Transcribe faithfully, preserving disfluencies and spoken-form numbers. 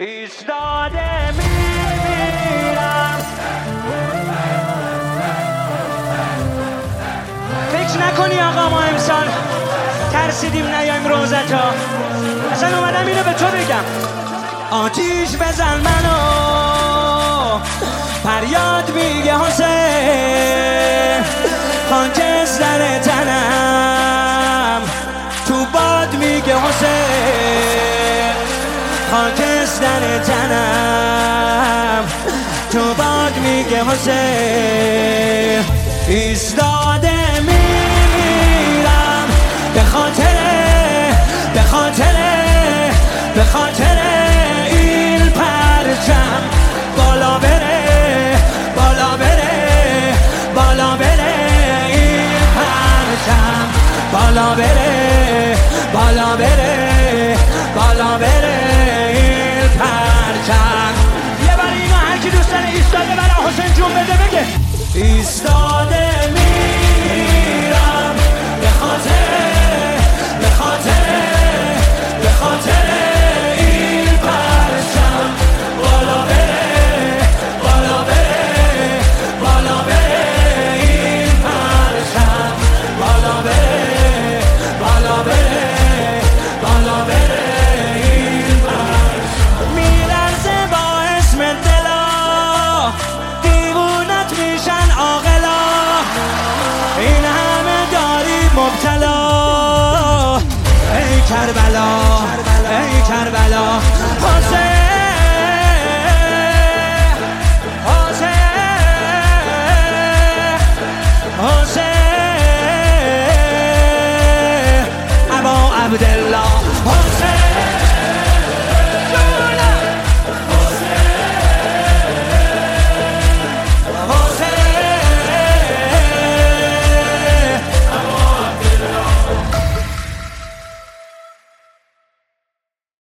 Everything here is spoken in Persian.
ایستاده میمیرم. فکر نکنی آقا ما امسال ترسیدیم نیایم روزتا، اصلا اومدم اینو به تو بگم. آتیش بزن منو، فریاد میگه حسین، خاکستر در تنم تو باد میگه حسین، خاکستر در تنم تو باد میگه حسین. ایستا